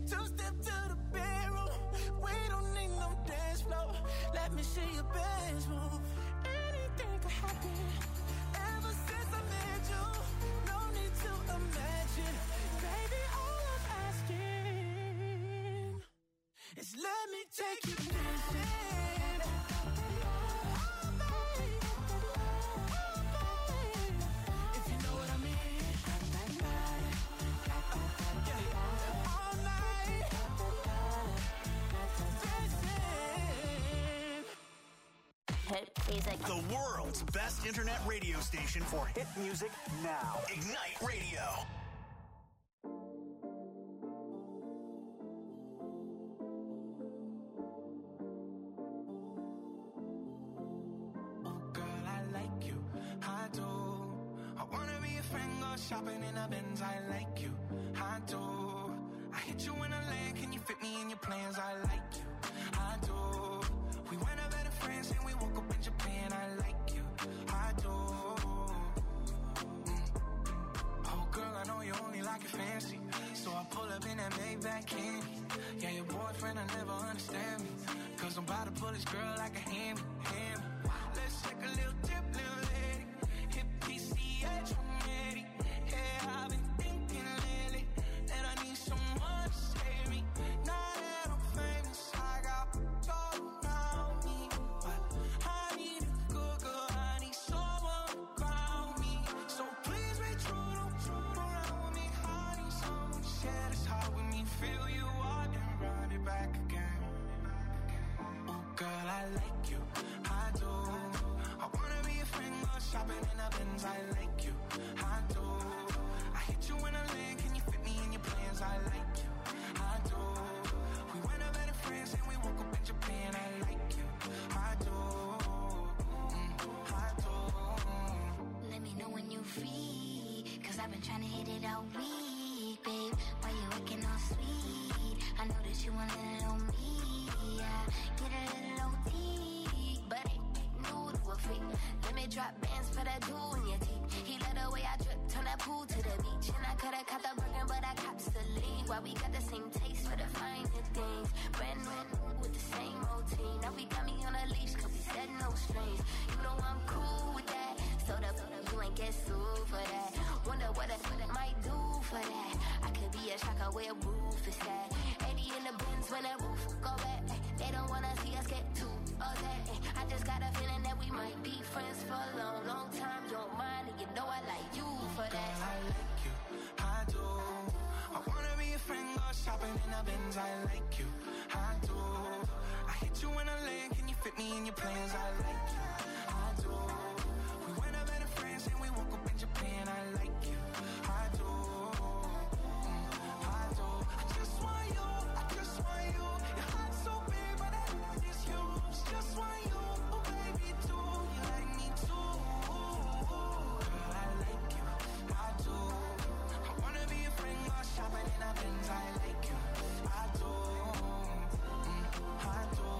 Two-step to the bedroom. We don't need no dance floor. Let me see your best move. Anything could happen. Ever since I met you, no need to imagine. Baby, all I'm asking is let me take you dancing. The world's best internet radio station for hit music now. Ignite Radio. Oh, girl, I like you. I do. I wanna be a friend, go shopping in a Benz. I like you. I do. I hit you in a lane. Can you fit me in your plans? I like you. I do. We went out better friends and we woke up in Japan. I like you, I do. Oh girl, I know you only like it fancy, so I pull up in that Maybach candy. Yeah, your boyfriend will never understand me, cause I'm about to pull this girl like a hammy. Let's take a little dip, little lady. Hit PCH, I'm ready. Yeah, I've been thinking lately that I need someone to save me. Now that I'm famous, I got gold. Shopping in a Benz, I like you, I do. I hit you in a lane, can you fit me in your plans? I like you, I do. We went out better friends and we woke up in Japan. I like you, I do, I do. Let me know when you free, cause I've been trying to hit it all week, babe. Why you looking all sweet? I know that you want a little on me, yeah. Get a little OT, but ain't new to a freak. Let me drop bands for that dude in your teeth. He let the way I drip, turn that pool to the beach. And I coulda caught the burger, but I cops the lead. Why we got the same taste for the finer things. Brand new with the same routine. Now we got me on a leash, cause we said no strings. You know I'm cool with that. So the you ain't get sued for that. Wonder what I might do for that. I could be a shocker where a roof is at. 80 in the bins when that roof go back. They don't wanna see us get too upset. I just got a feeling that we might be friends for a long, long time. You don't mind, and you know I like you for that. Girl, I like you, I do. I wanna be a friend, go shopping in a Benz. I like you, I do. I hit you in a lane, can you fit me in your plans? I like you, I do. We went out better friends and we woke up in Japan. I like you, I do, I do. I just want you, I just want you. Your heart's so big, but I it's yours. Just want you, oh baby, too. You like me too. Girl, I like you, I do. I wanna be a friend, go shopping in a Benz. I like you, I do, I do.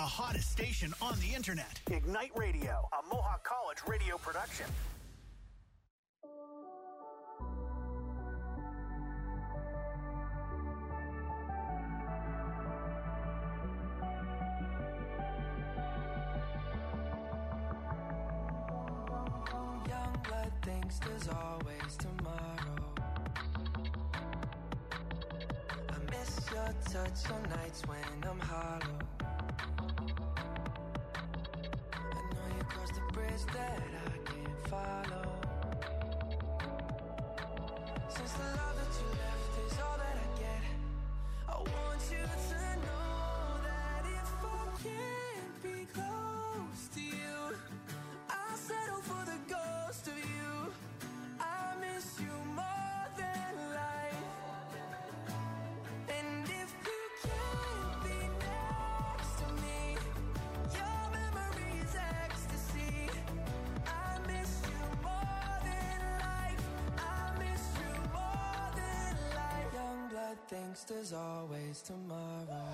the hottest station on the internet. Ignite Radio, a Mohawk College radio production. Young blood thinks there's always tomorrow. I miss your touch on nights when I'm hollow. I know you crossed the bridge that I can't follow. Since the love that you left is all that I get, I want you to know that if I can't be close to you, I'll settle for the ghost of you. I miss you more than life. And if you can't be next to me, your memory is ecstasy. I miss you more than life. I miss you more than life. Young blood thinks there's always tomorrow.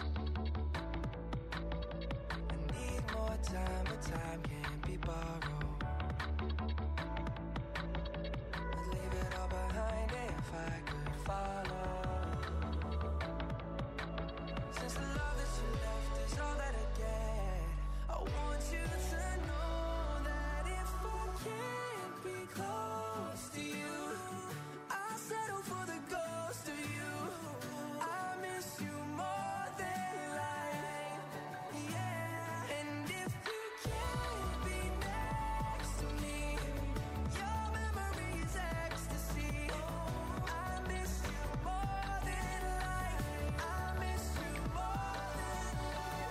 I need more time, but time can't be borrowed. I'd leave it all behind if I could follow. Since the love that you left is all that I get, I want you to know that if I can't be close to you, I'll settle for the ghost of you. I miss you more than life. Yeah. And if you can't be next to me, your memory is ecstasy. I miss you more than life. I miss you more than life.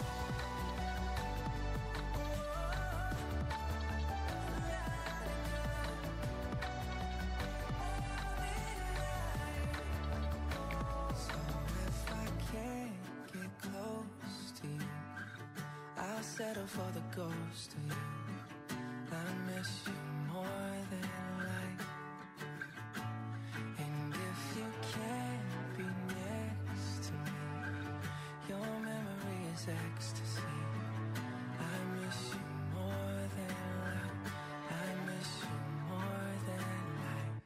So if I can't get close to you, I'll settle for the ghost of you. I miss you more than life. And if you can't be next to me, your memory is ecstasy. I miss you more than life. I miss you more than life.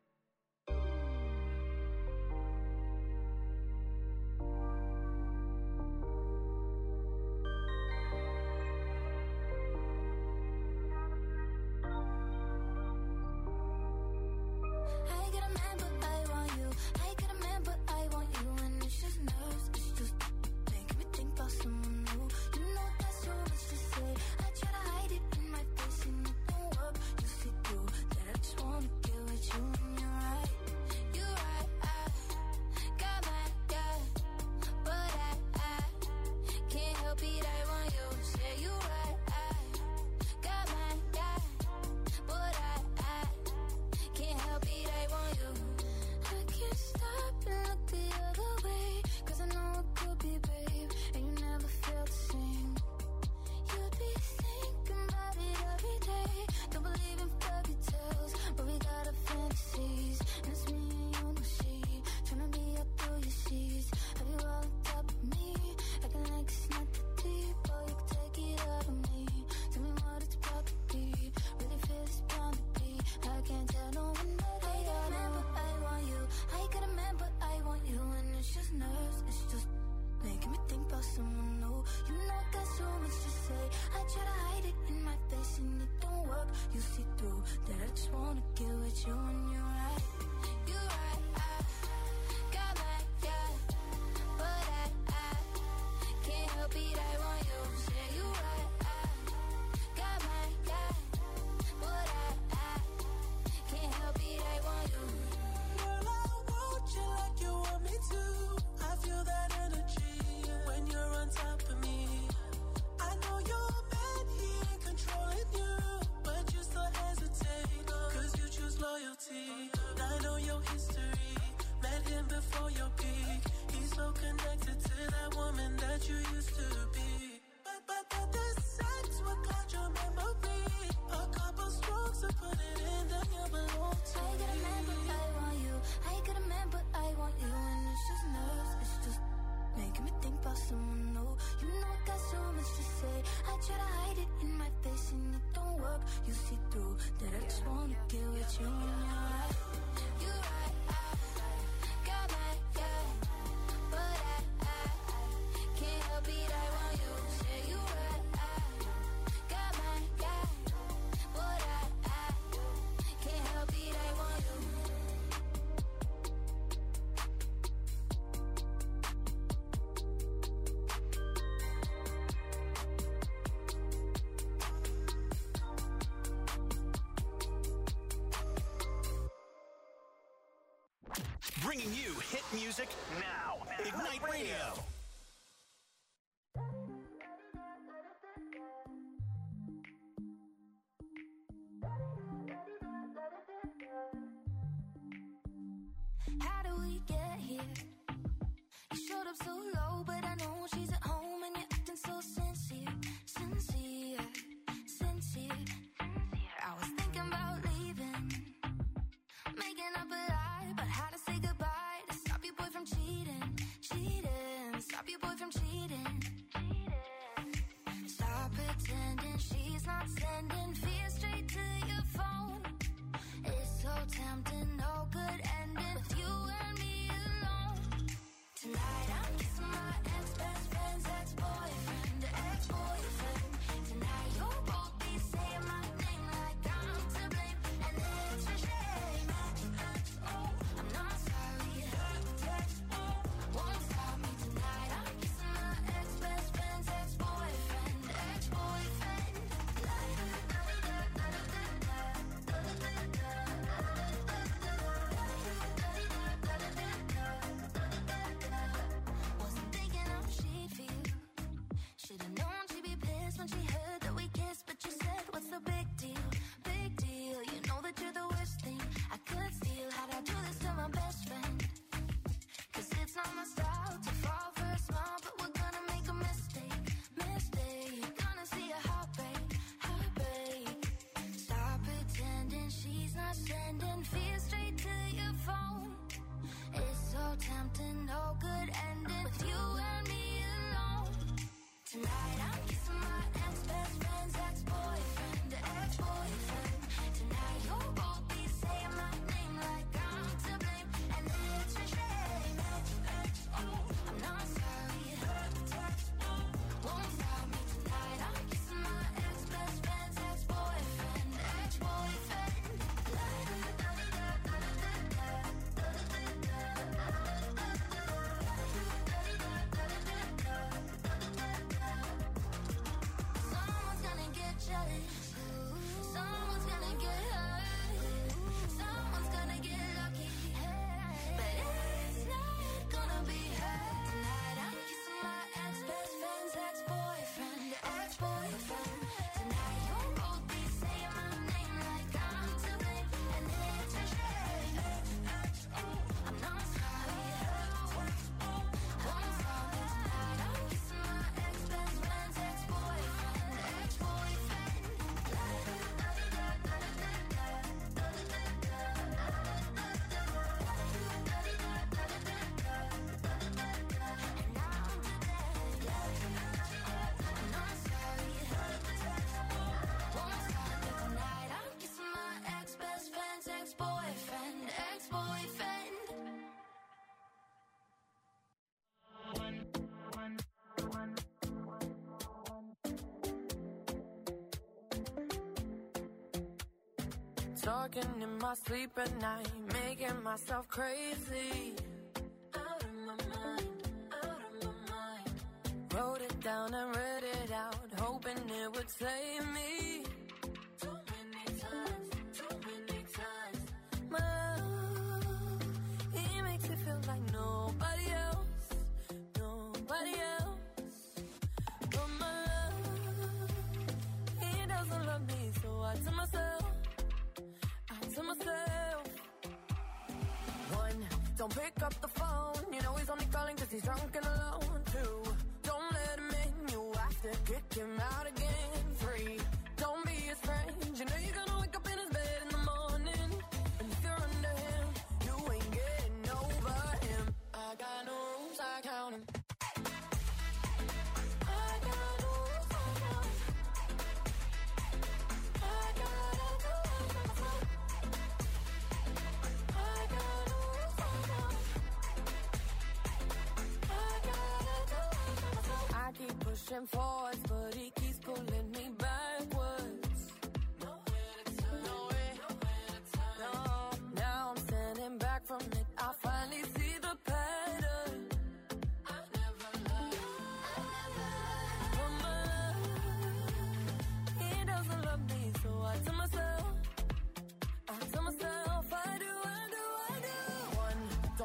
I get a man, but I want you. I get a man, but I want you. And it's just nerves, it's just making me think about someone new. You know that's so much to say. I try to hide it in my face and it don't work. You see through that I just wanna get with you. And you're right, I got my guy, but I can't help it. I want you. Say you right, I got my guy, but I can't help it, I want you. I can't stop and look the other way, 'cause I know it could be brave, and you never felt the same. You'd be thinking about it every day. Don't believe in fairy tales, but we got our fantasies. And it's me and you, no she, tryna be up through your sheets. Have you all on top of me, acting like it's not that deep. Oh, you can take it out of me. Tell me what it's about to be. Really feel it's bound to be. I can't tell no one that I got a man, but I want you. I got a man, but I want you. And it's just nerves, it's just making me think about someone new. You know I got so much to say. I try to hide it in my face and it don't work. You see through that I just wanna get with you. And you're right, I got my guy, but I can't help it, I want you. Say you right, I got my guy, but I can't help it, I want you. Girl, I want you like you want me to. I feel that energy when you're on top of me. I know your man, he ain't controlling you, but you still hesitate, 'cause you choose loyalty. I know your history, met him before your peak. He's so connected to that woman that you used to be. But the sex will cloud your memory. A couple strokes to put it in, then you belong to I got a man, but I want you. I got a man, but I want you. And it's just nerves, it's just making me think about someone new. You know I got so much Bringing you hit music now. Ignite Radio. How do we get here? You showed up so low, but I know she's at home and you're acting so sincere. I was thinking about leaving, making up a lie about how to say goodbye to stop your boy from cheating. Stop your boy from cheating. Stop pretending she's not sending fear straight to your phone. It's so tempting, no good ending with you and me alone. Tonight I'm kissing my ex-best friend's ex-boyfriend, ex-boyfriend. Tonight you'll both be saying my name like I'm to blame, and it's a shame. I'm not sorry, won't stop me tonight. I'm kissing my ex-best friend's ex-boyfriend, ex-boyfriend. Wasn't thinking how she'd feel. Should've known she'd be pissed when she heard that we kissed, but you said, what's the big deal? Big deal. You know that you're the worst thing I could steal. How'd I do this to my best friend? 'Cause it's not my style to fall for a smile, but we're gonna make a mistake. Gonna see a heartbreak. Stop pretending she's not sending fear straight to your phone. It's so tempting, no good ending with you and me alone. Tonight I'm kissing my ex-best friend's ex-boyfriend, ex-boyfriend. Tonight you'll both be saying my name like I'm to blame, and it's a shame. I'm not sorry, won't stop me tonight. I'm kissing my ex-best friend's ex-boyfriend, ex-boyfriend. Someone's gonna get jealous, someone's gonna get hurt, someone's gonna get lucky, but it's not gonna be her. Tonight I'm kissing my ex-best friend's ex-boyfriend, ex-boyfriend. Tonight you'll both be saying my name like I'm to blame, and it's a shame. I'm not sorry, won't stop me tonight. I'm kissing my ex-best friend's ex-boyfriend, ex-boyfriend. And now I'm not sorry, won't stop me tonight. I'm kissing my ex-best friend's ex-boyfriend, ex-boyfriend. Talking in my sleep at night, making myself crazy. Out of my mind. Wrote it down and read it out, hoping it would save me. Too many times. My love, he makes it feel like nobody else. But my love, he doesn't love me, so I tell myself. One, don't pick up the phone. You know he's only calling 'cause he's drunk and alone. Two, don't let him in. You have to kick him out again. Three, don't be his friend. You know you're gonna wake up in his bed in the morning, and if you're under him, you ain't getting over him. I got no rules, I count him. I got no rules, I count him. I gotta do it myself. I got no rules, I count him. I gotta do it myself. I keep pushing forwards, but he keeps pulling me backwards. Nowhere to turn. No. Now I'm standing back from it. I finally see the pattern. I never loved. But my love, he doesn't love me, so I tell myself, I do. One,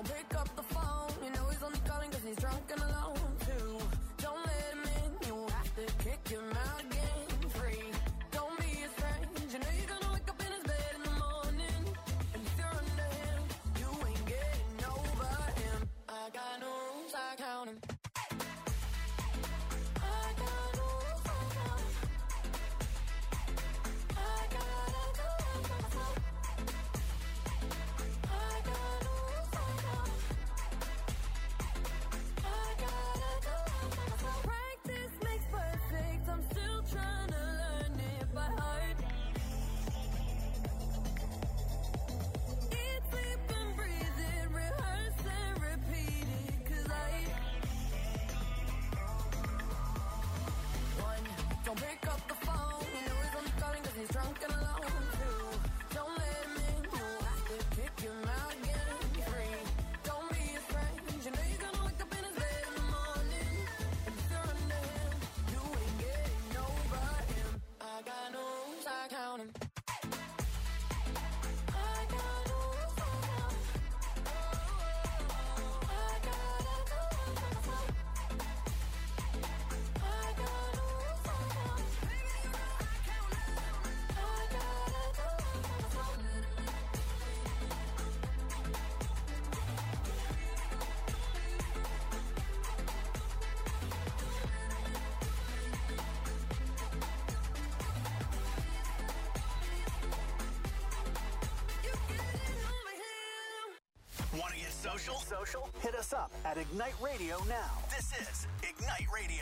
Want to get social? Hit us up at Ignite Radio now. This is Ignite Radio.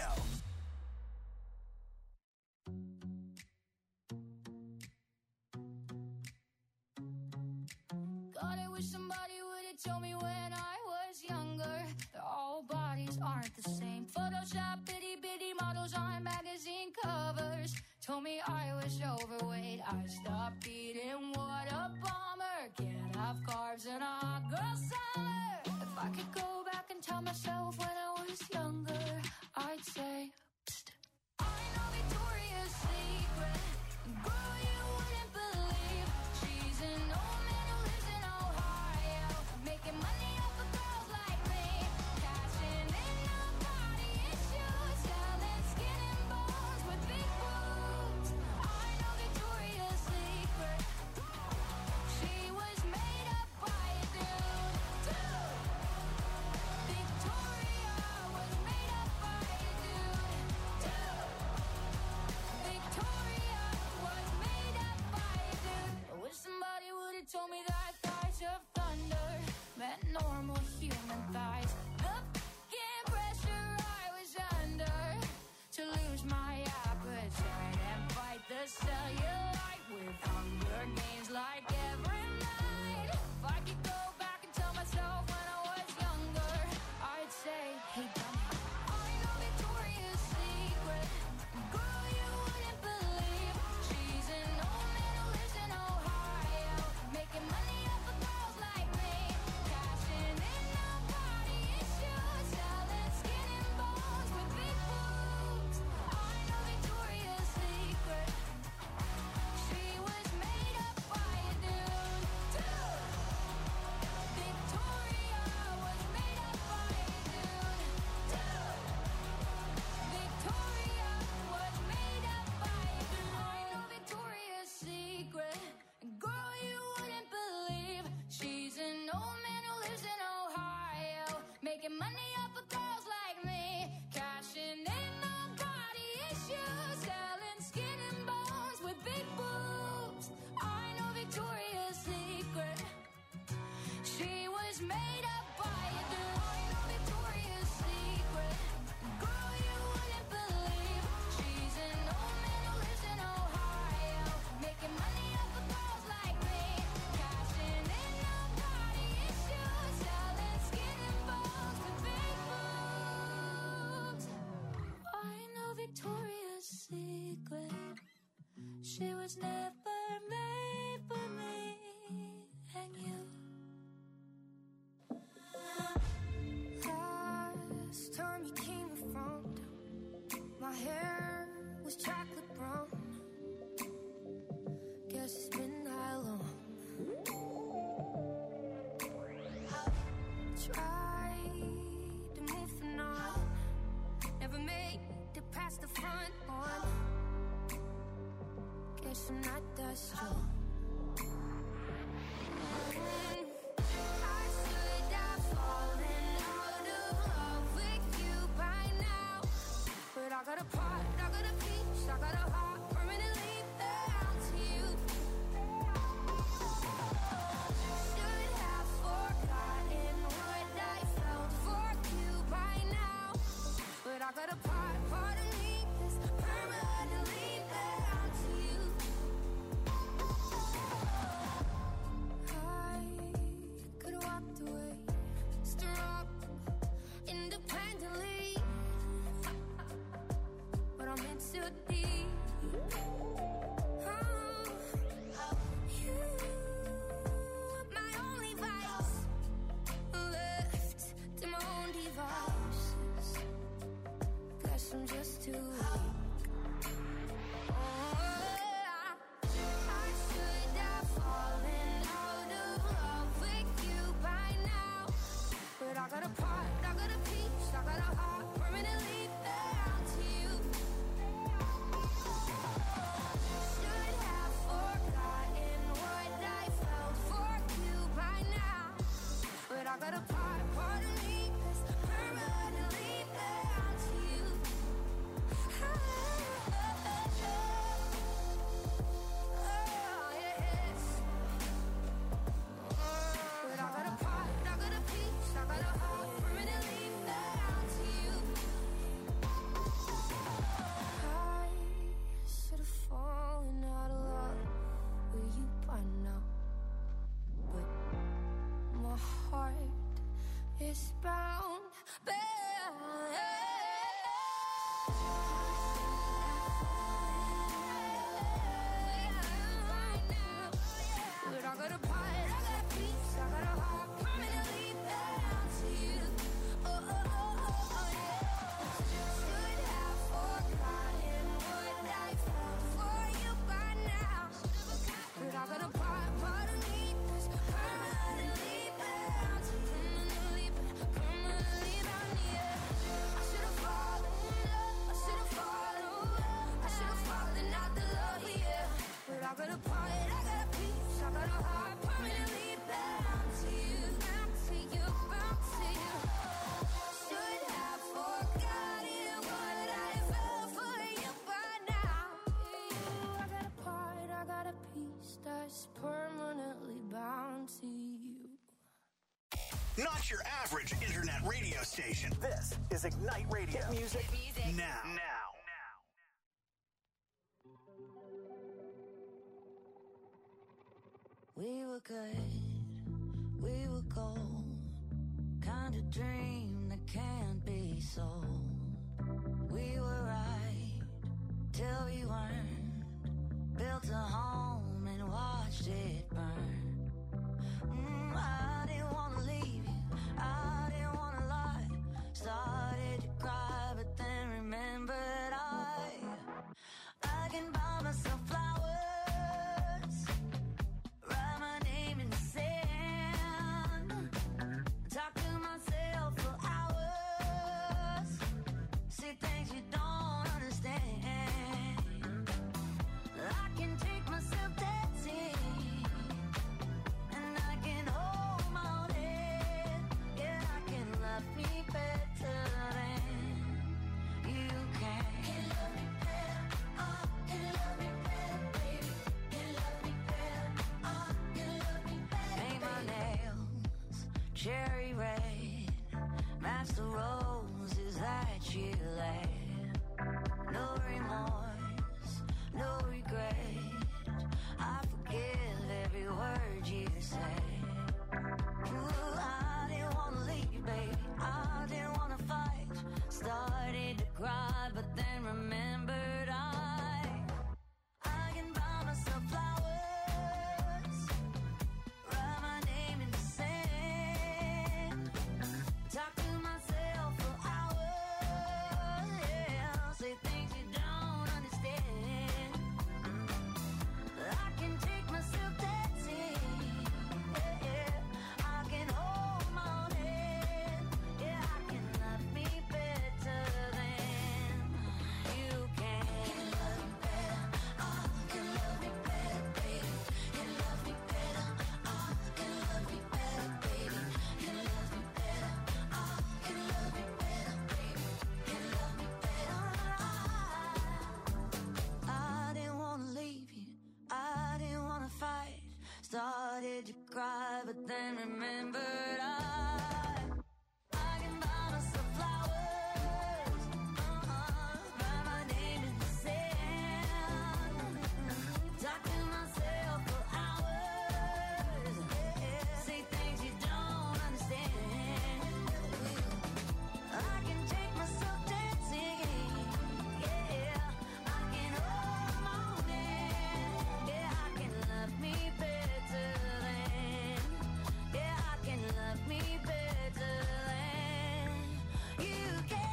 God, I wish somebody would have told me when I was younger that all bodies aren't the same. Photoshop itty bitty models on magazine covers told me I was overweight. I stopped eating, what a bummer. Can't have carbs in a hot girl summer. If I could go back and tell myself when I was younger, I'd say, psst, I know Victoria's Secret. Girl, you wouldn't believe she's an old man who lives in Ohio, making money off of girls like me, cashing in on body issues, selling skin and bones with big boobs. I know Victoria's Secret. She was made up by a dude, too. Victoria was made up by a dude, too. Victoria was made up by a dude. I wish somebody would have told me that thighs of thunder meant normal human thighs. The f***ing pressure I was under to lose my appetite and fight the cellulite with Hunger Games like every night. If I could go back and tell myself when I was younger, I'd say, hey dummy, I know Victoria's Secret. Girl, you wouldn't believe she's an old man who lives in Ohio, making money off of girls like me, cashing in on body issues, selling skin and bones with big boobs. I know Victoria's Secret. She was made up by a dude, too. Victoria was made up by a dude, too. Victoria was made up by a dude. I know Victoria's Secret. Girl, you wouldn't believe she's an old man who lives in Ohio, making money off of girls like me, cashing in on body issues, selling skin and bones with big boobs. I know Victoria's Secret. She was made up by a dude. I know Victoria's Secret. Girl, you wouldn't believe she's an old man who lives in Ohio, making money off of girls like me, cashing in on body issues, selling skin and bones with big boobs. I know Victoria's Secret. She was never made for me and you. Last time you came around, my hair was chocolate brown. Guess it's been that long. Tried to move the on, never made it past the front one. Guess I'm not that strong. I should have fallen out of love with you by now, but I got a part, I got a piece, I got a heart permanently bound to you. Should have forgotten what I felt for you by now, but I got a part of me that's permanently bound to you. I could have walked away, strong, independently, but I'm in too deep. You, my only vice, left to my own devices. Guess I'm just too weak. I should have fallen out of love with you by now, but I got a part, I got a piece, I got a heart permanently bound to you. Should have forgotten what I felt for you by now, but I got a part of me that's permanently bound to you. But I got a part, I got a eastbound, babe. But I got a part, I got a piece, I got a heart permanently bound to you. Oh, oh, oh, oh, yeah. Should have forgotten what I felt for you by now. But I got a part of me that's permanently bound to you. Permanently bound, yeah. I should've fallen in love, I should've fallen out the love, yeah. But I got a part, I got a piece, I got a heart permanently bound to you, bound to you, bound to you. Should have forgotten what I felt for you by now. I got a part, I got a piece that's permanently bound to you. Not your average internet radio station. This is Ignite Radio. Hit music now. We were good, we were gold, kind of dream that can't be sold. We were right till we weren't, built a home and watched it burn. I didn't want to leave you, I didn't want to lie. Started to cry but then remembered I can buy myself flowers. Talk to myself for hours. See things you don't understand. I can take myself dancing, and I can hold my own head. Yeah, I can love me better than you can. Can love me better, can love me better, baby. Can love me better, can love me better. Paint my nails cherry red, match the roses that you laid. No remorse, no regret. I forgive every word you say. Ooh, I didn't want to leave, baby. I didn't want to fight. Started to cry, but then remembered I can buy myself flowers. Write my name in the sand. Talk to myself for hours, yeah. Say things you don't understand. I can take myself dancing, yeah. I can hold my own head, yeah. I can love me better than you can. Can love me better, can love me better, baby. Can love me better, can love me better, baby. Can love me better, can love me better, baby. Can love me better. I didn't want to leave you, I didn't want to fight. Started to cry, but then remembered I can buy myself flowers. Write my name in the sand. Talk to myself for hours, yeah. Say things you don't understand. I can take myself dancing, yeah. I can hold my own hand, yeah. I can love me better than, yeah. I can love me better than you can.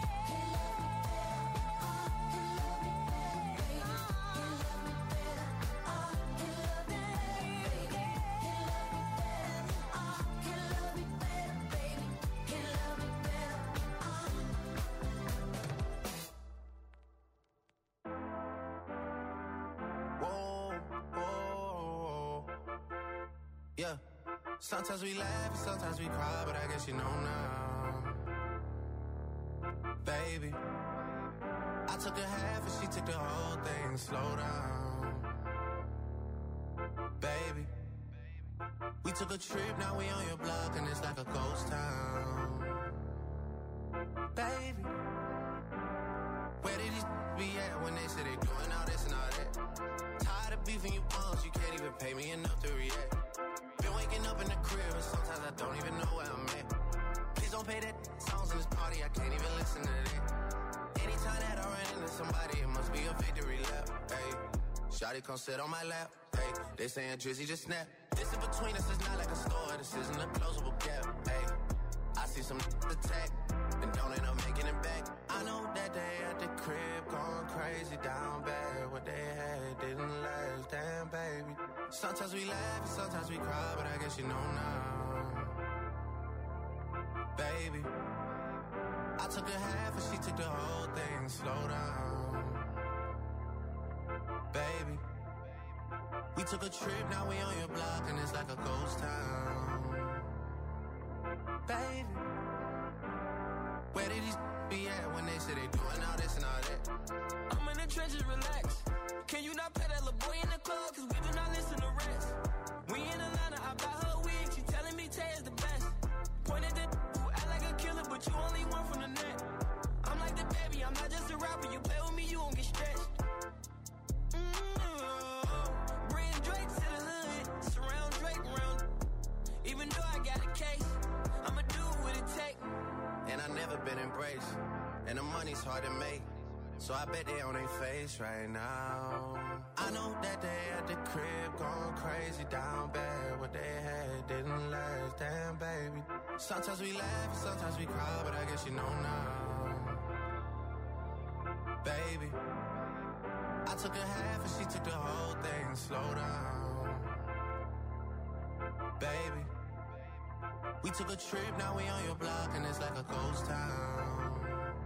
Whoa, whoa, yeah. Sometimes we laugh and sometimes we cry, but I guess you know now, baby. I took a half and she took the whole thing. Slow down, baby. We took a trip, now we on your block and it's like a ghost town, baby. Where did these be at when they say they doing all this and all that? Tired of beefing you bums, you can't even pay me enough to react. Been waking up in the crib and sometimes I don't even know where I'm at. Please don't don't pay that songs in this party, I can't even listen to that. Anytime that I run into somebody, it must be a victory lap. Hey, shawty come sit on my lap. Hey, they saying Drizzy just snap. This in between us is not like a store, this isn't a closable gap. Hey, I see some attack, and don't end up making it back. I know that they at the crib going crazy down bad. What they had didn't last, damn baby. Sometimes we laugh and sometimes we cry, but I guess you know now. Baby, I took a half and she took the whole thing. Slow down, baby. We took a trip, now we on your block and it's like a ghost town. Baby, where did these be at when they say they doing all this and all that? I'm in the trenches, relax. Can you not pay that little boy in the club? Cause we do not listen to rest. We in Atlanta, I buy her a wig. She telling me Tay is the best. Pointed at who act like a killer, but you only one from the net. I'm like the baby, I'm not just a rapper. You play with me, you won't get stretched. Bring Drake to the hood. Surround Drake around. Even though I got a case, I'ma do what it take. And I never been embraced, and the money's hard to make, so I bet they on their face right now. I know that they at the crib going crazy down bad. What they had didn't last, damn baby. Sometimes we laugh and sometimes we cry, but I guess you know now. Baby, I took a half and she took the whole thing. Slow down, baby. We took a trip, now we on your block and it's like a ghost town.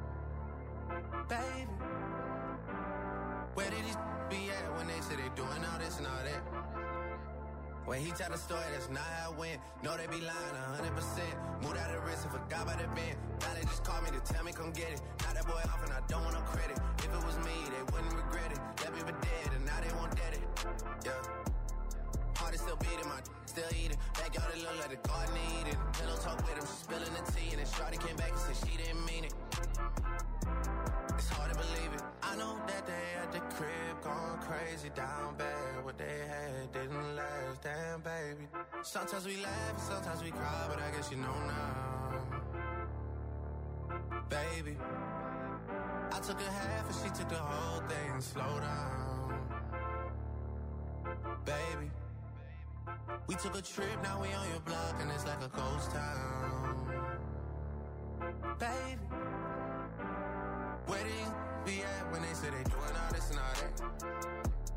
Baby, where did these be at when they say they doing all this and all that? When he tell the story, that's not how it went. No, they be lying 100%. Moved out of the risk and forgot about the bend. Now they just call me to tell me come get it. Now that boy off and I don't want no credit. If it was me, they wouldn't regret it. Left me for dead and now they won't dead it. Yeah. Heart is still beating, my still eating. Backyard it look like the garden eating. Pillow talk with him, she spilling the tea. And then Shawty came back and said she didn't mean it. It's hard to believe it. I know that they at the crib going crazy down bad. What they had didn't last, damn baby. Sometimes we laugh and sometimes we cry, but I guess you know now. Baby, I took a half and she took the whole thing. Slow down, baby. We took a trip, now we on your block and it's like a ghost town. Baby, where did you be at when they say they doing all this and all that?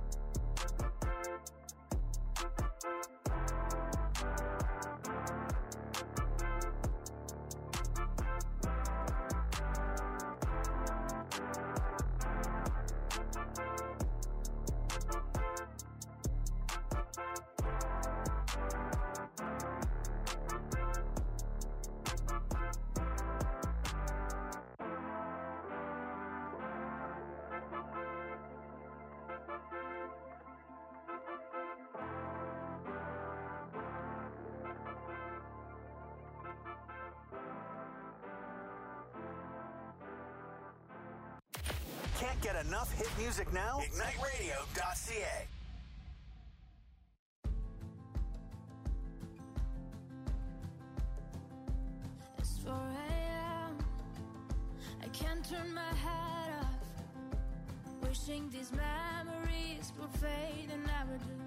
Can't get enough hit music now? IgniteRadio.ca. It's 4 a.m. I can't turn my head off. Wishing these memories would fade and never do.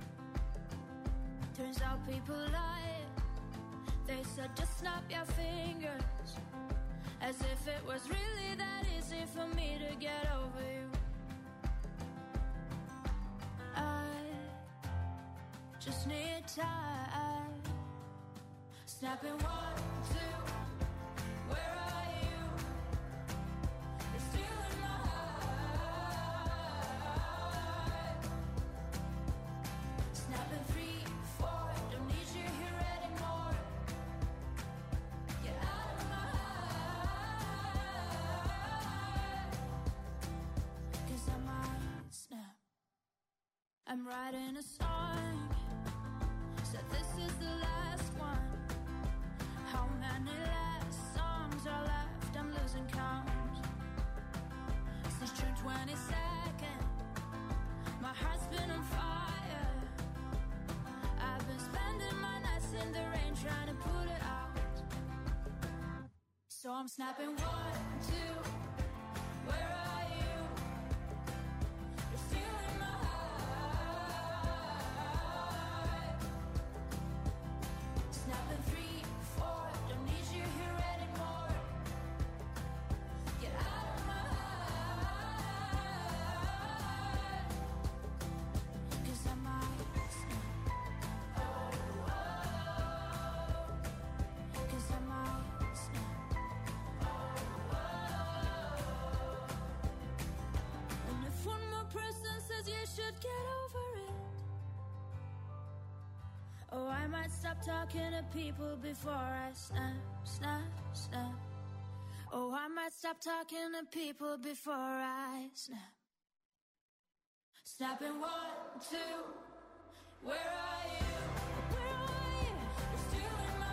Turns out people lie. They said just snap your fingers. As if it was really that easy for me to get over you. I just need time. Snapping 1, 2, where are you? It's still in my heart. Snapping 3, 4, don't need you here anymore. Get out of my I'm writing a song, said this is the last one. How many last songs are left? I'm losing count. Since June 22nd, my heart's been on fire. I've been spending my nights in the rain trying to put it out. I'm snapping 1, 2. Where are you? You're stealing my heart. Snapping 3, 4. Don't need you here anymore. Get out of my heart. 'Cause I might snap. Cause I might snap. And if one more person says you should get over it, oh, I might stop talking to people before I snap, snap, snap. Oh, I might stop talking to people before I snap. Snapping 1, 2. Where are you? Where are you? You're stealing my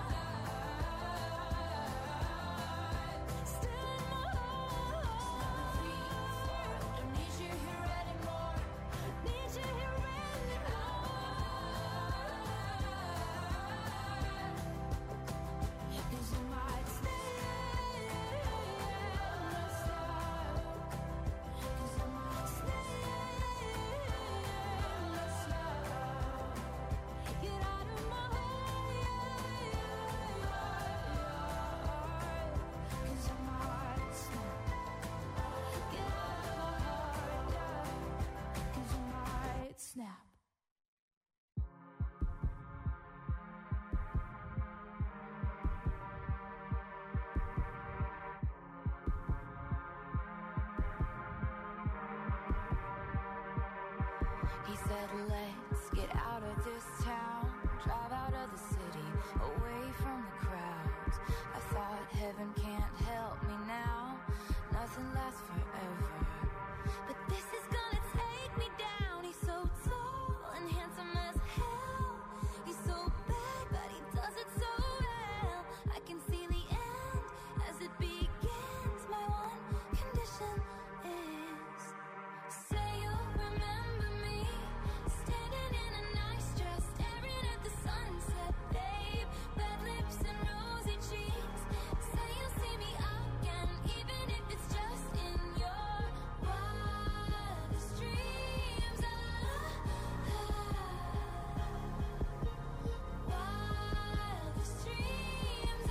heart. Stealing my heart. Don't need you here anymore. Need you here anymore. 'Cause you might stay. 'Cause I might stay. Get out of my heart. 'Cause I might snap. Get out of my heart. 'Cause I might snap. He said, let's get out of this town, drive out of the city, away from the crowds. I thought heaven can't help me now, nothing lasts forever. But this is gonna take me down. He's so tall and handsome as hell. He's so bad, but he does it so well. I can see the end as it begins. My one condition is, say you'll remember me, standing in a nice dress, staring at the sunset, babe. Red lips and rosy cheeks. Say you'll see me again, even if it's just in your wildest dreams. Wildest dreams.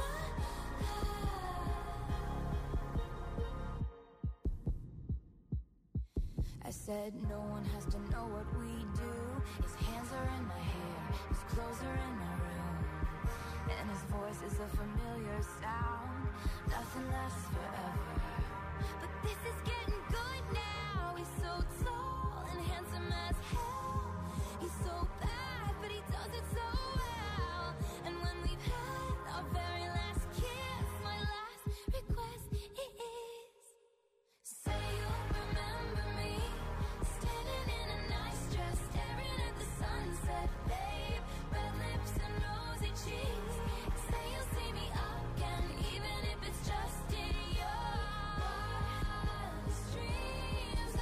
I said no one has to know what we do. His hands are in my hair, his clothes are in my room, and his voice is a familiar sound. Nothing lasts forever, but this is getting good now. He's so tall and handsome as hell. He's so bad, but he does it so well. And when we've had our very last kiss, my last request is, say you'll remember me, standing in a nice dress, staring at the sunset, babe. Red lips and rosy cheeks. Say you'll see me again, even if it's just in your wildest dreams.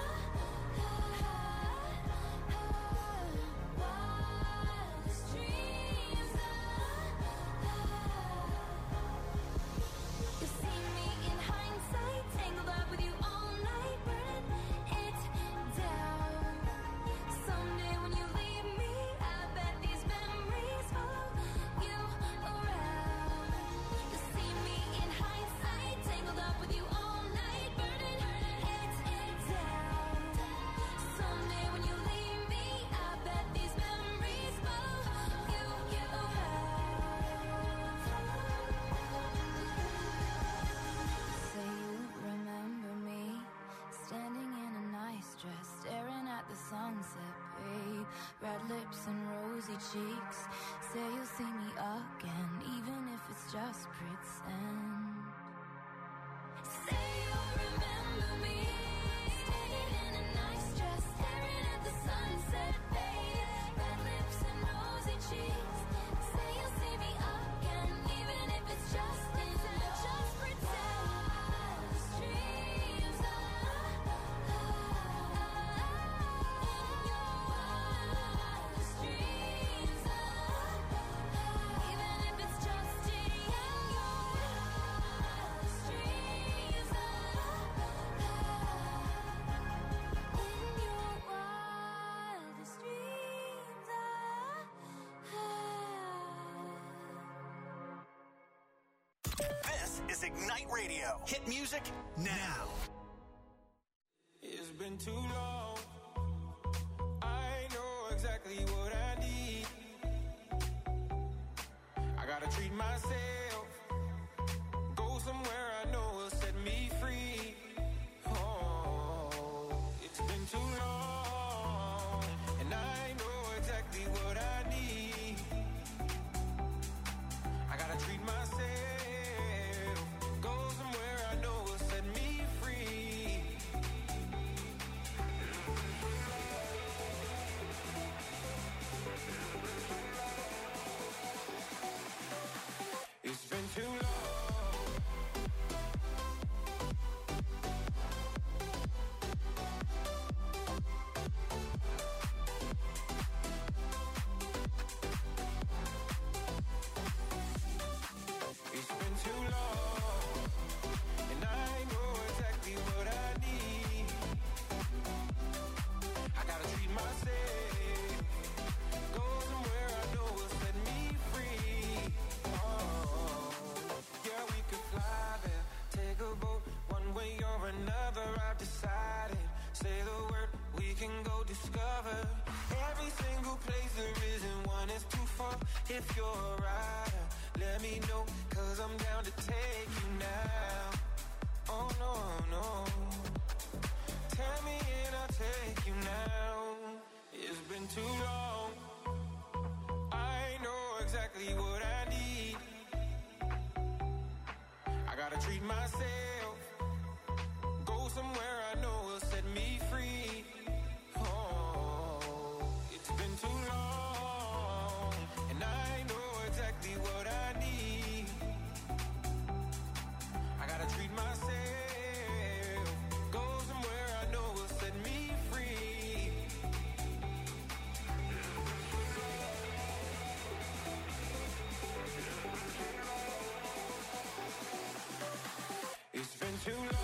Wildest dreams. You see me in hindsight, tangled up with you all night, burning it down. Someday when you leave me, I bet these memories follow you around. You see me in hindsight, tangled up with you all night, burning it down. Someday when you leave me, I bet these memories follow you around. Say you remember me, standing in a nice dress, staring at the sunset, babe. Red lips and rosy cheeks. Say you'll see me again, even if it's just pretend. Say you'll remember me, standing in a nice dress, staring at the sunset, babe. Red lips and rosy cheeks. Say you'll see me again, even if it's just pretend. Wildest dreams. In your wildest dreams. Even if it's just in your Ignite Radio. Hit music now. It's been too long. I know exactly what I need. I gotta treat myself. Go somewhere I know will set me free. Oh, it's been too long. And I know exactly what I need. I gotta treat myself. Go somewhere I know will set me free. It's been too long. It's been too long, and I know exactly what I need. I gotta treat myself. Go somewhere I know will set me free. Oh, yeah, we could fly there, take a boat, one way or another. I've decided. Say the word, we can go discover every single place there isn't one is too far. If you're a rider, let me know, 'cause I'm down to take you now. Oh no, no. Tell me and I'll take you now. It's been too long. I know exactly what I need. I gotta treat myself. Go somewhere I know will set me free. Oh, it's been too long, and I know exactly what I need. I gotta treat myself. Go somewhere I know will set me free. It's been too long.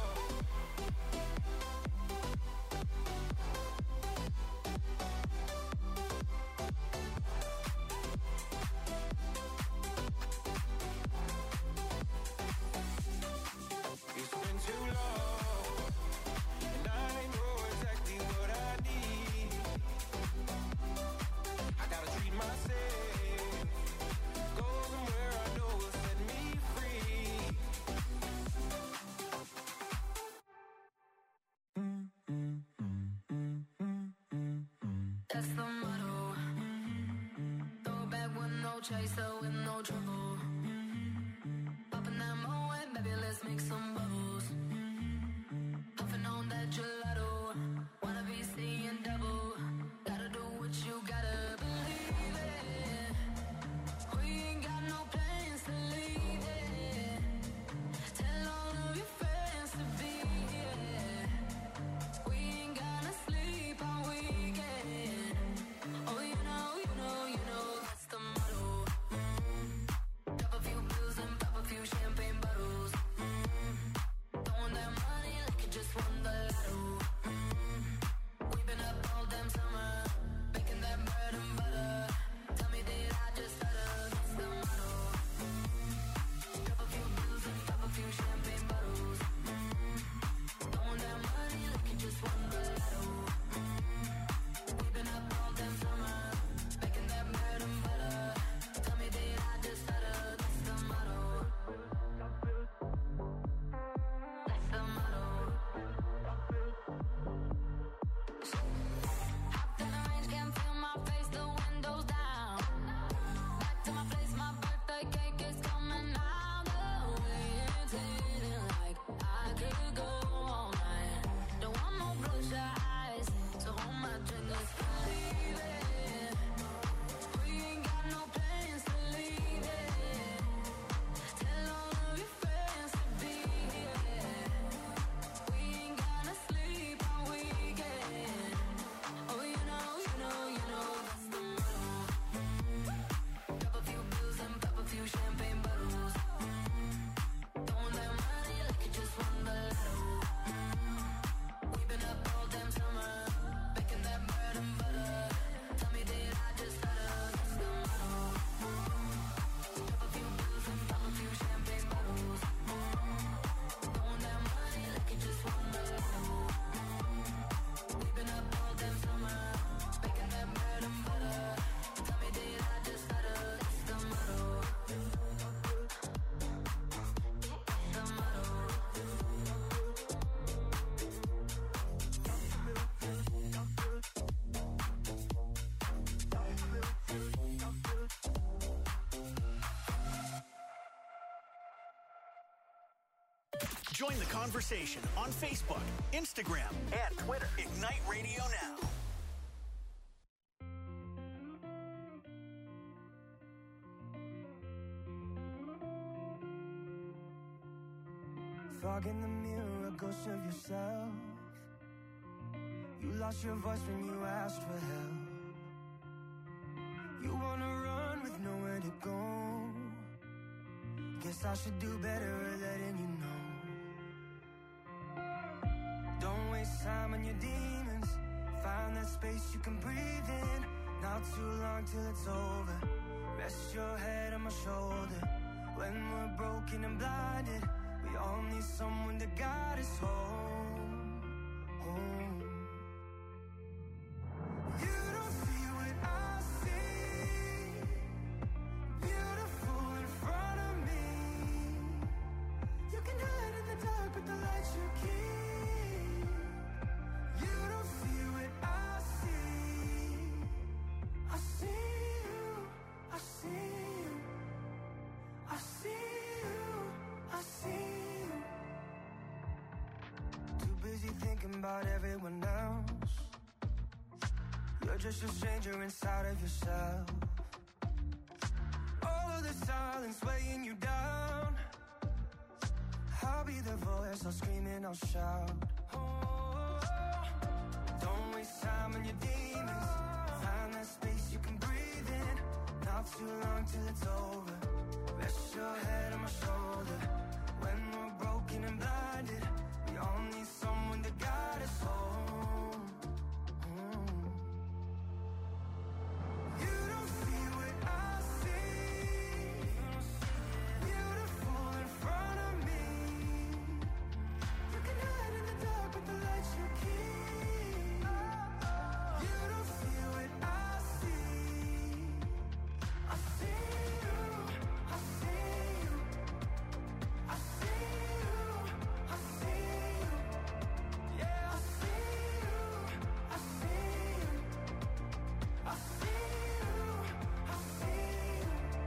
It's been too long, and I know exactly what I need. I gotta treat myself. Go somewhere I know will set me free. That's the motto. Throw it back with no chaser, with no trouble. Popping that Moet, baby, let's make some bubbles. Puffing on that gelato. Wanna be seeing double. Gotta do what you gotta believe it. We ain't got no plans to leave it. Tell all of your friends to be here. We ain't gonna sleep all weekend. Oh, you know, that's the motto. Join the conversation on Facebook, Instagram, and Twitter. Ignite Radio Now. Fog in the mirror, a ghost of yourself. You lost your voice when you asked for help. You wanna run with nowhere to go. Guess I should do better at letting you know. Don't waste time on your demons. Find that space you can breathe in. Not too long till it's over. Rest your head on my shoulder. When we're broken and blinded, we all need someone to guide us home, home. You don't see what I see. Beautiful in front of me. You can hide in the dark with the lights you keep. You don't see what I see. I see you, I see you, I see you, I see you. Too busy thinking about everyone else. You're just a stranger inside of yourself. All of the silence weighing you down. I'll be the voice, I'll scream and I'll shout. Oh, don't waste time on your demons. Find that space you can breathe in. Not too long till it's over. Rest your head on my shoulder. When we're broken and blinded, we all need someone to guide us home. You don't see what I see. Beautiful in front of me. You can hide in the dark with the lights you keep. You don't see what I see. I see you, I see you, I see you, I see you. Yeah, I see you, I see you, I see you, I see you.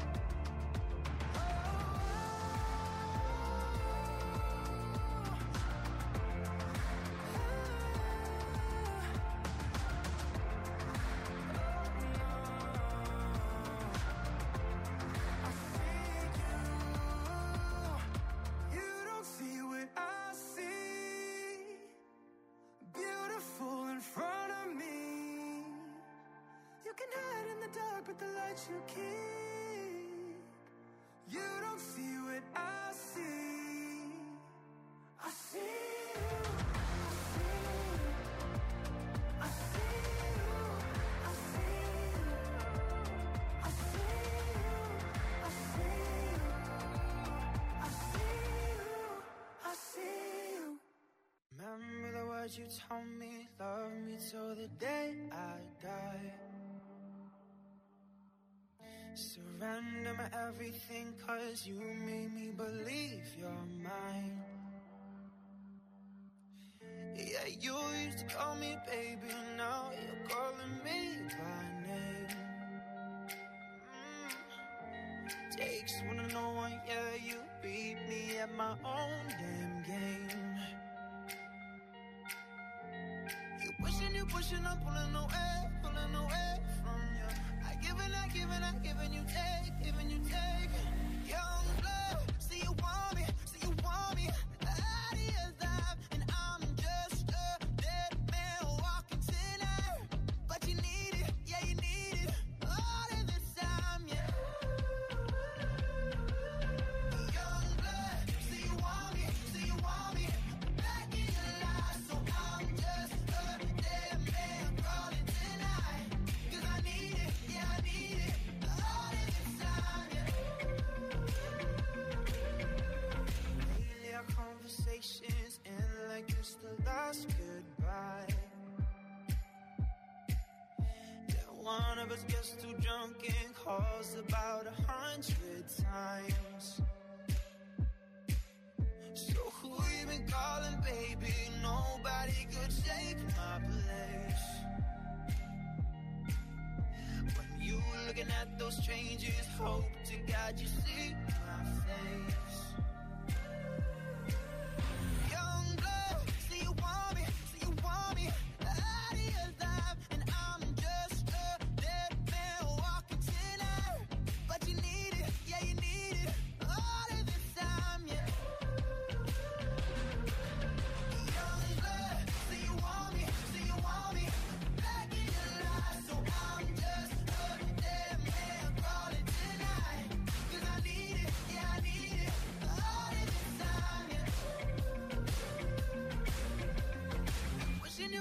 You don't see what I see. Beautiful in front of me. You can hide in the dark with the lights you keep. You don't see what I see. I see you, I see you, I see you, I see you, I see you, I see you, I see you. Remember the words you told me, love me till the day I die. Surrender my everything, 'cause you made me believe you're mine. Yeah, you used to call me baby, now you're calling me by name. Takes one to know one, yeah, you beat me at my own damn game. You pushing, I'm pulling away from you. I giving you take. Young blood, see you want me, out of your life, and I'm just a dead man walking tonight. But you need it, yeah, you need it, all of this time, yeah. Young blood, see you want me, back in your life, so I'm just a dead man calling tonight. 'Cause I need it, yeah, I need it, all of this time, yeah. Lately our conversations end like it's the last goodbye. Yeah, one of us gets too drunk and calls about 100 times. So who you been calling, baby? Nobody could take my place. When you looking at those strangers, hope to God you see my face.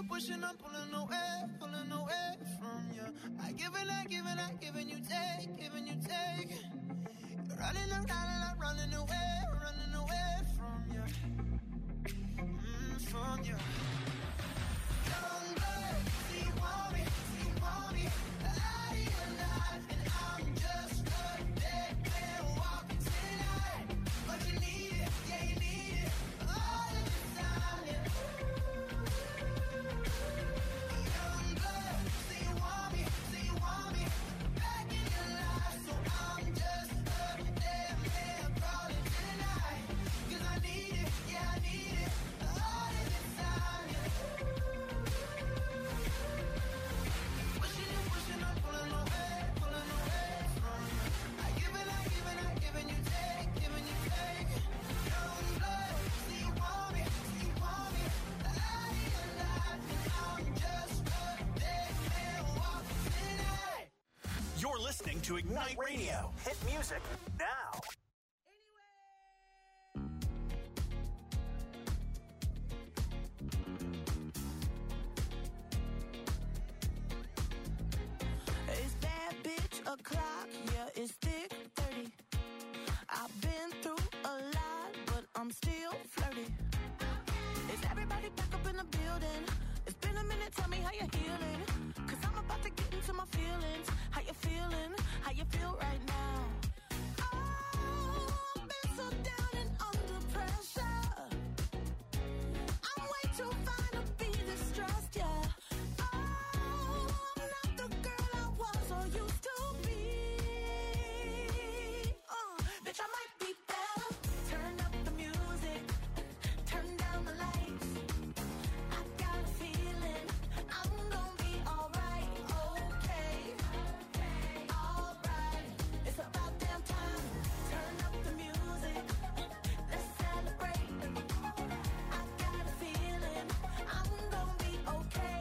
you pushing, I'm pulling away from you. I give and I give and I giving you take. You're running around and I'm running away from you. From you. Young blood, see you want me, out of your life, and I'm just a dead man walking tonight. But you need it, yeah you need it, all of the time, yeah. Young blood, see you want me, back in your life, so I'm just a dead man crawling tonight. 'Cause I need it, yeah I need it, all of the time, yeah. Pushing, I'm pulling away from you. I give and I giving you take. Young blood, see you want me, out of your life, and I'm just a dead man walking tonight. You're listening to Ignite Radio. Hit music now. It's bad bitch o'clock, yeah, it's thick 30. I've been through a lot, but I'm still flirty. Is everybody back up in the building? It's been a minute, tell me how you're healing. 'Cause I'm about to get into my feelings. How you feeling? How you feel right now? Oh, I've been so down and under pressure. I'm way too fine to be distressed, yeah. Oh, I'm not the girl I was or used to be. Bitch, I might be better. Turn up the music, turn down the lights. I got a feeling I'm gonna be alright, okay, alright. It's about damn time. Turn up the music, let's celebrate. I got a feeling I'm gonna be okay,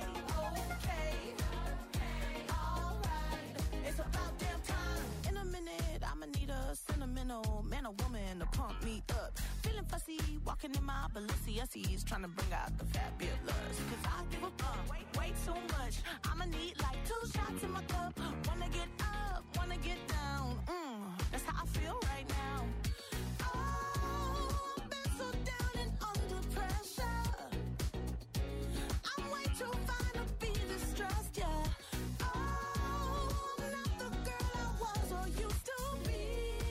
alright. It's about damn time. In a minute, I'ma need a sentimental man or woman to pump me up. Feeling fussy, walking in my Balenciennes, trying to bring out the fabulous. 'Cause I give a fuck way too much. I'ma need like 2 shots in my cup. Wanna get up, wanna get down. That's how I feel right now. Oh, I've been so down and under pressure. I'm way too fine to be distressed, yeah. Oh, I'm not the girl I was or used to be.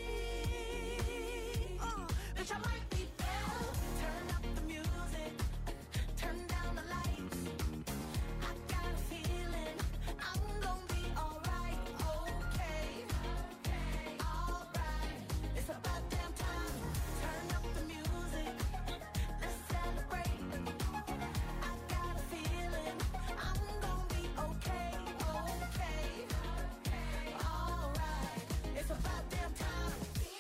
Bitch, I might be better. Turn up the music, turn down the lights. I got a feeling I'm gonna be alright, okay, alright. It's about damn time. Turn up the music, let's celebrate. I got a feeling I'm gonna be okay, alright. It's about damn time.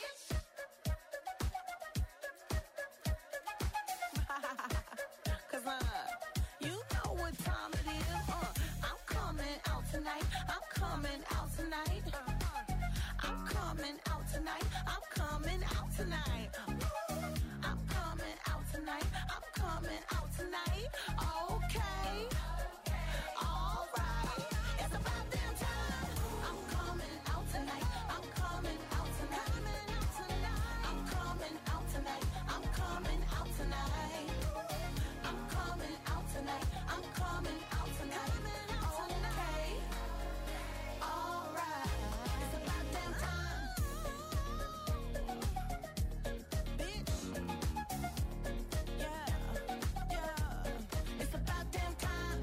Cause you know what time it is. I'm coming out tonight. I'm coming out tonight. I'm coming out tonight. I'm coming out tonight. I'm coming out tonight. I'm coming out tonight. Okay. Alright. It's about damn time. I'm coming out tonight. I'm coming out tonight. I'm coming out tonight. I'm coming out tonight. I'm coming out tonight. I'm coming out tonight. Okay. Alright. It's about damn time. Bitch. Yeah. It's about damn time.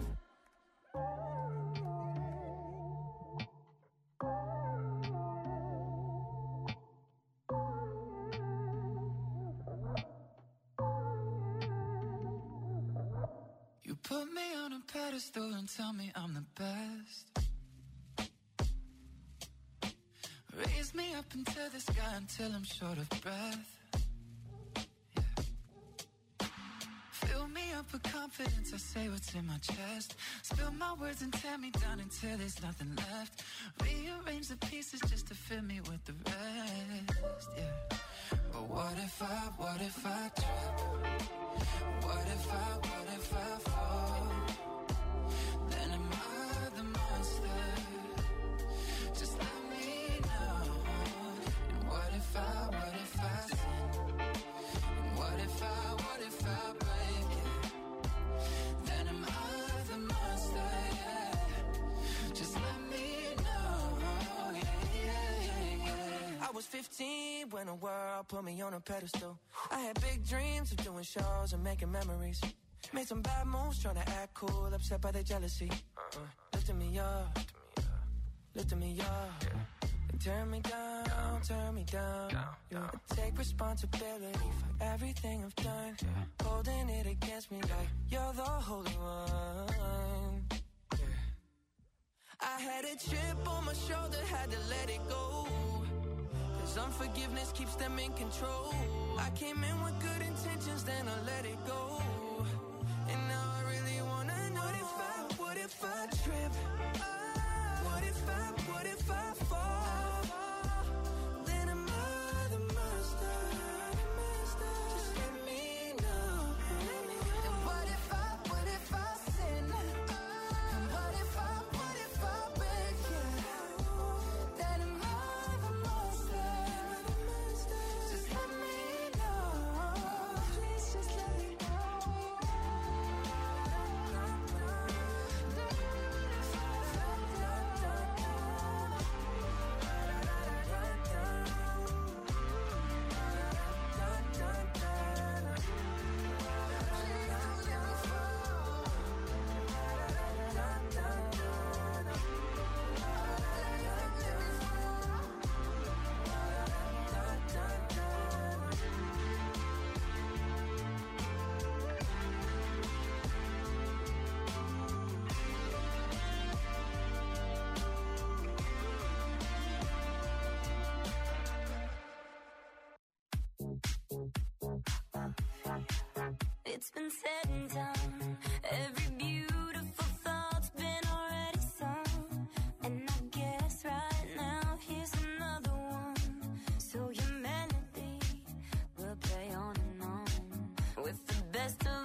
You put me on a pedestal and tell me I'm the best. Raise me up into the sky until I'm short of breath. Yeah. Fill me up with confidence, I say what's in my chest. Spill my words and tear me down until there's nothing left. Rearrange the pieces just to fill me with the rest. Yeah. But what if I trip? What if I fall? 15 when the world put me on a pedestal. I had big dreams of doing shows and making memories. Made some bad moves trying to act cool, upset by the jealousy. Lifting me up, lifting me up. Turn me down, turn me down. I take responsibility for everything I've done. Holding it against me like you're the holy one. I had a chip on my shoulder, had to let it go. Cause unforgiveness keeps them in control. I came in with good intentions, then I let it go. And now I really wanna know what if I trip? What if I fall? Then am I the master? Just let me know. And what if I sin? And what if I break you? Then am I the master? Just let me know. Please just let me know. It's been said and done. Every beautiful thought's been already sung. And I guess right now here's another one. So your melody will play on and on with the best of